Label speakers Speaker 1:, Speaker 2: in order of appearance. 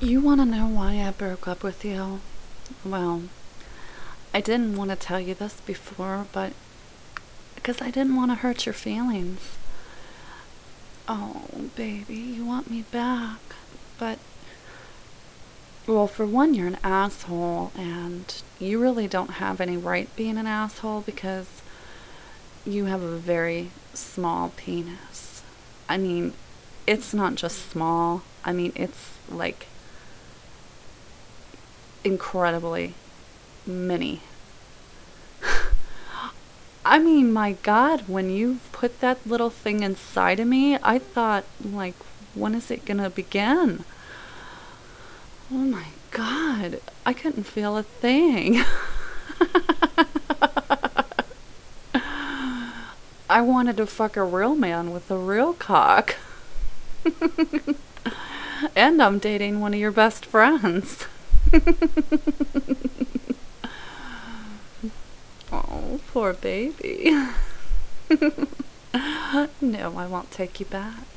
Speaker 1: You want to know why I broke up with you? Well, I didn't want to tell you this before, but because I didn't want to hurt your feelings. Oh, baby, you want me back. But, well, for one, you're an asshole, and you really don't have any right being an asshole because you have a very small penis. I mean, it's not just small, I mean, it's like incredibly mini. I mean, my God, when you put that little thing inside of me, I thought, like, when is it gonna begin? Oh my God, I couldn't feel a thing. I wanted to fuck a real man with a real cock. And I'm dating one of your best friends. Oh, poor baby. No, I won't take you back.